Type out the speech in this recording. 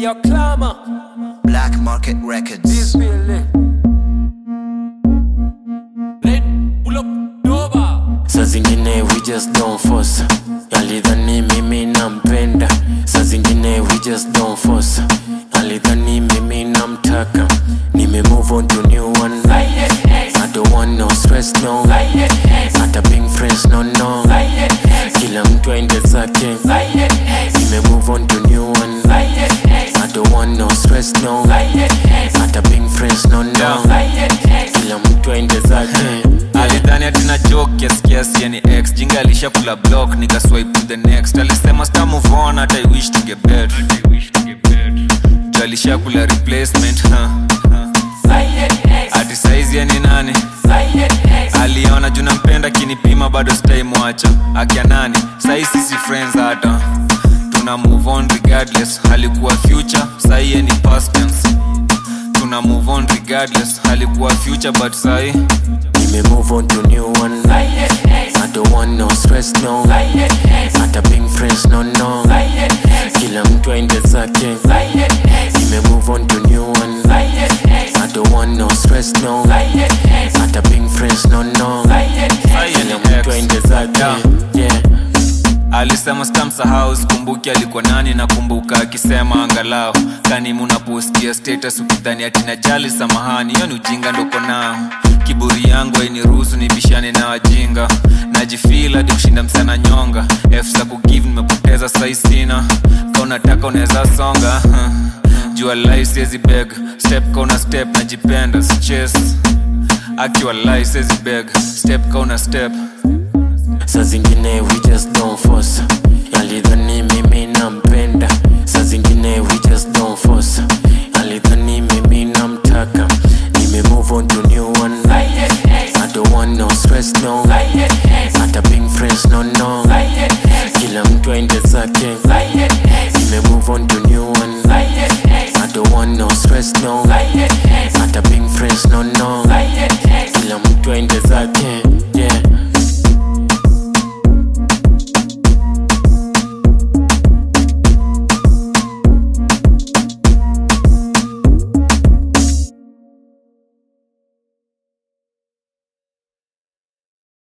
your clamor. Black Market Records. Saa zingine we just don't force. Alidhani mimi nampenda. Saa zingine we just don't force. Alidhani mimi namtaka. Nime move on to new one. I don't want no stress, no. Hata being friends, no. Kila mtu aende zake. Nime move on to new one. I don't want no stress, no. Hata being friends, no. Kila mtu aende zake. Alidhani atina joke kiasi yani ex. Jinga alisha kula block nika swipe to the next. Alisema star move on hata I wish to get better. Alisha kula replacement ati saizi yani nani. Aliona juu nampenda kinipima bado stay mwacha. Akia nani saizi sisi friends hata. Tuna move on regardless. Halikuwa future sahi ni past tense. Tuna move on regardless. Halikuwa future but sahi Nime move on to new one. I don't want no stress, no. Hata being friends, no. Kila mtu aende zake. Nime move on to new one. I don't want no stress, no. Hata being friends, no. Kila mtu aende zake. Yeah. Alisema sitamsahau, sikumbuki alikuwa nani. Nakumbuka akisema angalau kani munapostia status ukidhani ati najali samahani. Hiyo ni ujinga ndoko nao. Kiburi yangu hainiruhusu nibishane na wajinga. Najifeel hadi kushinda msana nyonga. F za kugive nimepoteza sai sina. Kau nataka unaweza songa. Jua life siezi beg. Step kauna step najipenda si chase. Akiwa life siezi beg. Step kauna step. Saa zingine we just don't force. Alidhani mimi nampenda. Saa zingine we just don't force. Alidhani mimi namtaka. Nime move on to new one. I don't want no stress, no. Hata being friends, no. Kila mtu aende zake. Nime move on to new